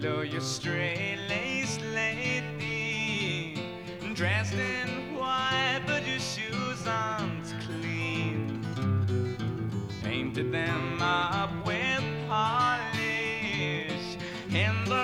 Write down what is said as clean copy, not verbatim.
Though you're straight-laced lady, dressed in white, but your shoes aren't clean. Painted them up with polish in the